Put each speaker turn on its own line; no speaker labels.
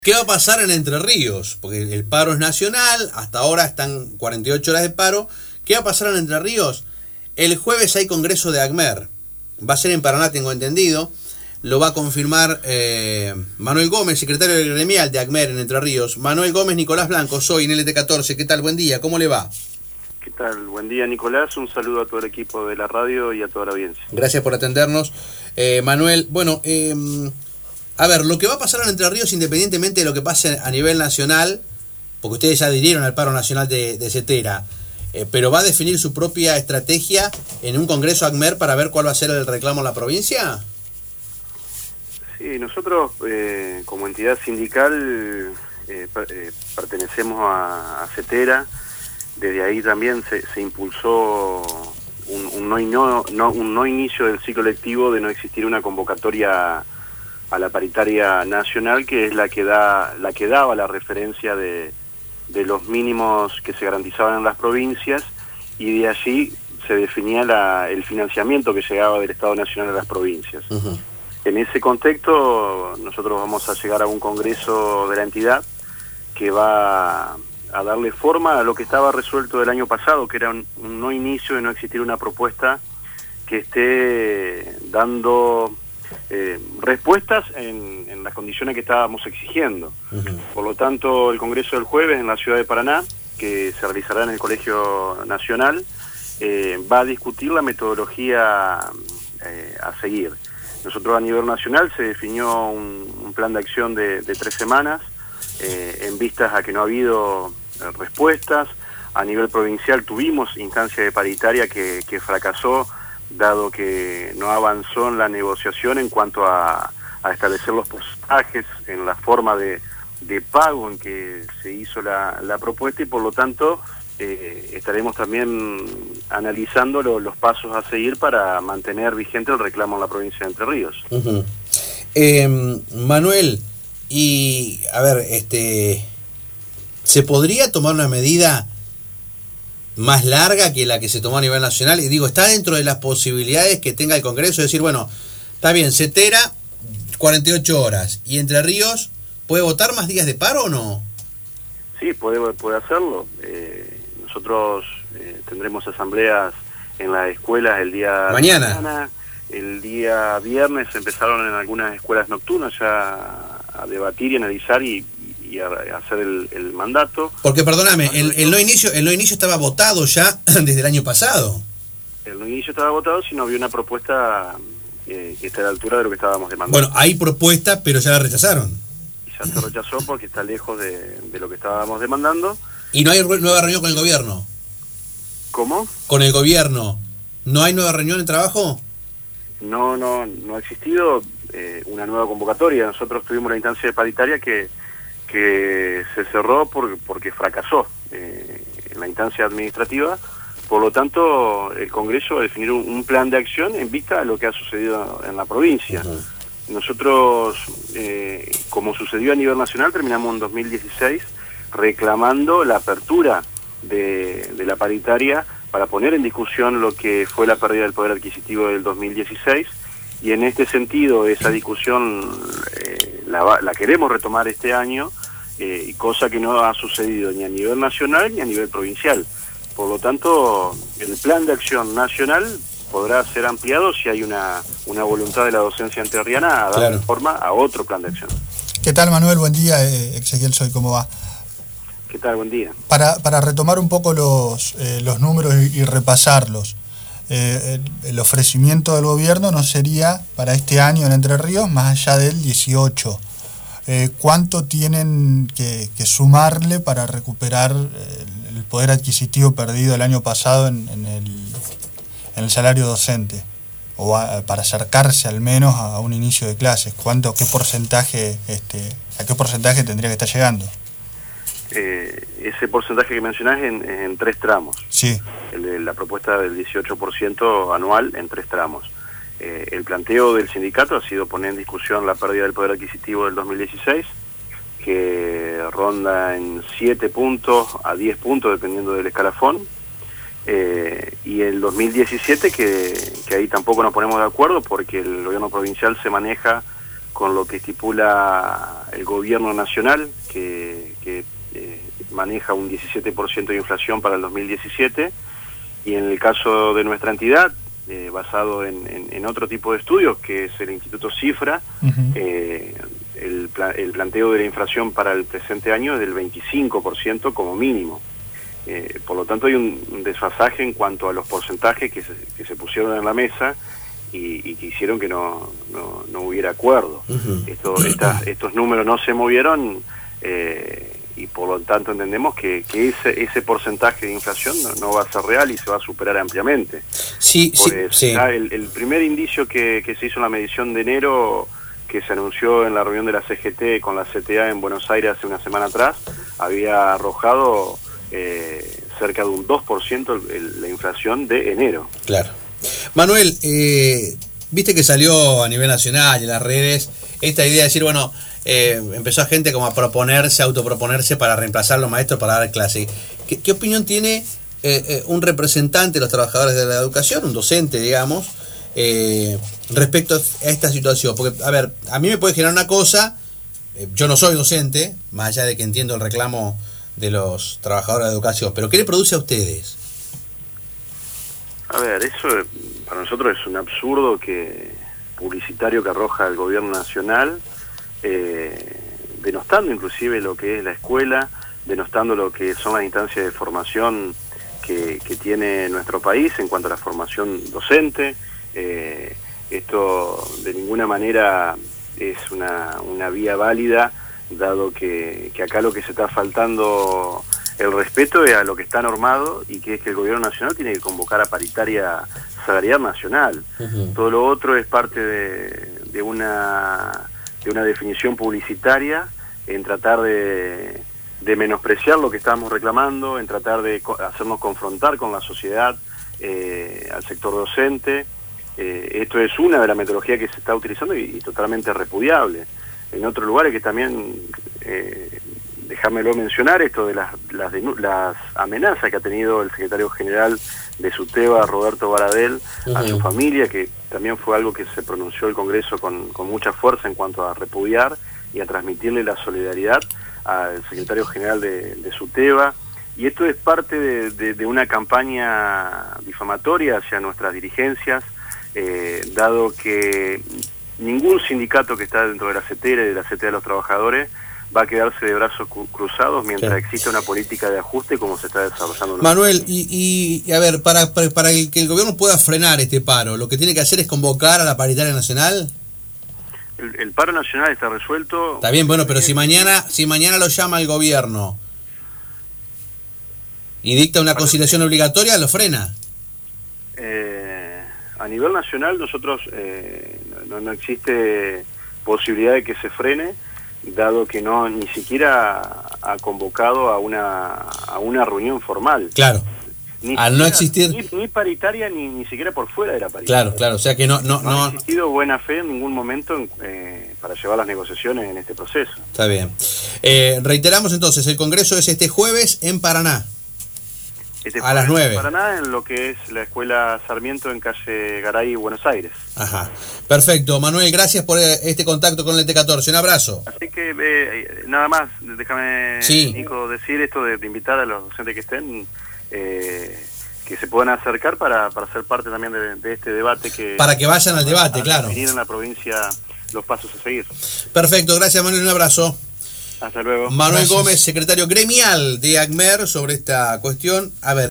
¿Qué va a pasar en Entre Ríos? Porque el paro es nacional, hasta ahora están 48 horas de paro. ¿Qué va a pasar en Entre Ríos? El jueves hay congreso de ACMER. Va a ser en Paraná, tengo entendido. Lo va a confirmar Manuel Gómez, secretario del gremial de ACMER en Entre Ríos. Manuel Gómez, Nicolás Blanco, soy en LT14. ¿Qué tal? Buen día, ¿cómo le va?
¿Qué tal? Buen día, Nicolás. Un saludo a todo el equipo de la radio y a toda la audiencia.
Gracias por atendernos. Manuel, bueno... A ver, lo que va a pasar en Entre Ríos, independientemente de lo que pase a nivel nacional, porque ustedes ya adhirieron al paro nacional de Cetera, pero ¿va a definir su propia estrategia en un congreso ACMER para ver cuál va a ser el reclamo en la provincia?
Sí, nosotros como entidad sindical pertenecemos a Cetera. Desde ahí también se impulsó un no inicio del ciclo lectivo de no existir una convocatoria a la paritaria nacional, que es la que daba la referencia de los mínimos que se garantizaban en las provincias, y de allí se definía el financiamiento que llegaba del Estado Nacional a las provincias. Uh-huh. En ese contexto nosotros vamos a llegar a un congreso de la entidad que va a darle forma a lo que estaba resuelto el año pasado, que era un no inicio de no existir una propuesta que esté dando respuestas en las condiciones que estábamos exigiendo. Uh-huh. Por lo tanto, el Congreso del jueves en la ciudad de Paraná, que se realizará en el Colegio Nacional, va a discutir la metodología a seguir. Nosotros a nivel nacional se definió un plan de acción de 3 semanas, en vistas a que no ha habido respuestas. A nivel provincial tuvimos instancia de paritaria que fracasó, dado que no avanzó en la negociación en cuanto a establecer los porcentajes, en la forma de pago en que se hizo la propuesta, y por lo tanto estaremos también analizando los pasos a seguir para mantener vigente el reclamo en la provincia de Entre Ríos.
Uh-huh. Manuel, y a ver, ¿se podría tomar una medida más larga que la que se tomó a nivel nacional? Y digo, ¿está dentro de las posibilidades que tenga el Congreso? Es decir, bueno, está bien, Cetera, 48 horas, y Entre Ríos, ¿puede votar más días de paro o no?
Sí, puede hacerlo. Nosotros tendremos asambleas en las escuelas el día mañana. El día viernes empezaron en algunas escuelas nocturnas ya a debatir y analizar y a hacer el mandato.
Porque, perdóname, el no inicio estaba votado ya desde el año pasado.
El no inicio estaba votado, si no había una propuesta que esté a la altura de lo que estábamos demandando.
Bueno, hay propuesta, pero ya la rechazaron.
Y ya se rechazó porque está lejos de lo que estábamos demandando.
¿Y no hay nueva reunión con el gobierno?
¿Cómo?
¿Con el gobierno? ¿No hay nueva reunión de trabajo? No
ha existido una nueva convocatoria. Nosotros tuvimos la instancia de paritaria que se cerró porque fracasó en la instancia administrativa. Por lo tanto, el Congreso va a definir un plan de acción en vista a lo que ha sucedido en la provincia. Uh-huh. Nosotros, como sucedió a nivel nacional, terminamos en 2016 reclamando la apertura de la paritaria para poner en discusión lo que fue la pérdida del poder adquisitivo del 2016, y en este sentido esa discusión la queremos retomar este año, cosa que no ha sucedido ni a nivel nacional ni a nivel provincial. Por lo tanto, el plan de acción nacional podrá ser ampliado si hay una voluntad de la docencia entrerriana a dar forma a otro plan de acción.
¿Qué tal, Manuel? Buen día. Ezequiel soy, ¿cómo va?
¿Qué tal? Buen día.
Para retomar un poco los números y repasarlos, el ofrecimiento del gobierno no sería para este año en Entre Ríos más allá del 18. ¿Cuánto tienen que sumarle para recuperar el poder adquisitivo perdido el año pasado en el salario docente? O para acercarse al menos a un inicio de clases. ¿Qué porcentaje, a qué porcentaje tendría que estar llegando?
Ese porcentaje que mencionás en 3 tramos.
Sí.
La propuesta del 18% anual en 3 tramos. El planteo del sindicato ha sido poner en discusión la pérdida del poder adquisitivo del 2016, que ronda en 7 puntos a 10 puntos dependiendo del escalafón, y el 2017 que ahí tampoco nos ponemos de acuerdo porque el gobierno provincial se maneja con lo que estipula el gobierno nacional, que maneja un 17% de inflación para el 2017, y en el caso de nuestra entidad, basado en otro tipo de estudios, que es el Instituto Cifra, el planteo de la inflación para el presente año es del 25% como mínimo. Por lo tanto hay un desfasaje en cuanto a los porcentajes que se pusieron en la mesa y que hicieron que no hubiera acuerdo. Estos números no se movieron, y por lo tanto entendemos que ese porcentaje de inflación no va a ser real y se va a superar ampliamente.
Sí.
El primer indicio que se hizo en la medición de enero, que se anunció en la reunión de la CGT con la CTA en Buenos Aires hace una semana atrás, había arrojado cerca de un 2% la inflación de enero.
Claro. Manuel, viste que salió a nivel nacional y en las redes esta idea de decir, bueno, empezó a gente como a autoproponerse para reemplazar a los maestros para dar clase. ¿Qué opinión tiene un representante de los trabajadores de la educación, un docente, digamos, respecto a esta situación? Porque, a ver, a mí me puede generar una cosa, yo no soy docente, más allá de que entiendo el reclamo de los trabajadores de educación, pero ¿qué le produce a ustedes?
A ver, eso para nosotros es un absurdo publicitario que arroja el gobierno nacional, denostando inclusive lo que es la escuela, denostando lo que son las instancias de formación que tiene nuestro país en cuanto a la formación docente. Esto de ninguna manera es una vía válida, dado que acá lo que se está faltando el respeto es a lo que está normado, y que es que el gobierno nacional tiene que convocar a paritaria salarial nacional. Todo lo otro es parte de una definición publicitaria, en tratar de menospreciar lo que estamos reclamando, en tratar de hacernos confrontar con la sociedad, al sector docente. Esto es una de las metodologías que se está utilizando y totalmente repudiable. En otros lugares que también, déjamelo mencionar, esto de las amenazas que ha tenido el secretario general de SUTEBA, Roberto Baradel, a su familia, que también fue algo que se pronunció el Congreso con mucha fuerza en cuanto a repudiar y a transmitirle la solidaridad al secretario general de SUTEBA. Y esto es parte de una campaña difamatoria hacia nuestras dirigencias, dado que ningún sindicato que está dentro de la CETERA y de la CTA de los trabajadores va a quedarse de brazos cruzados mientras exista una política de ajuste como se está desarrollando.
Manuel, y a ver, para que el gobierno pueda frenar este paro, ¿lo que tiene que hacer es convocar a la paritaria nacional?
El paro nacional está resuelto.
Está bien, bueno, pero si mañana lo llama el gobierno y dicta una conciliación obligatoria, ¿lo frena?
A nivel nacional nosotros no existe posibilidad de que se frene, dado que ni siquiera ha convocado a una reunión formal.
Claro. Al no existir
ni paritaria ni siquiera por fuera de la paritaria.
Claro, o sea que no
ha existido buena fe en ningún momento para llevar las negociaciones en este proceso.
Está bien. Reiteramos entonces, el Congreso es este jueves en Paraná. A las 9.
Para nada, en lo que es la Escuela Sarmiento en calle Garay, Buenos Aires.
Ajá. Perfecto. Manuel, gracias por este contacto con el T14. Un abrazo.
Así que nada más, déjame, Nico, decir esto de invitar a los docentes que estén, que se puedan acercar para ser parte también de este debate. Para que vayan al debate, claro. Definir en la provincia los pasos a seguir.
Perfecto. Gracias, Manuel. Un abrazo.
Hasta luego.
Manuel Gómez, secretario gremial de ACMER, sobre esta cuestión. A ver.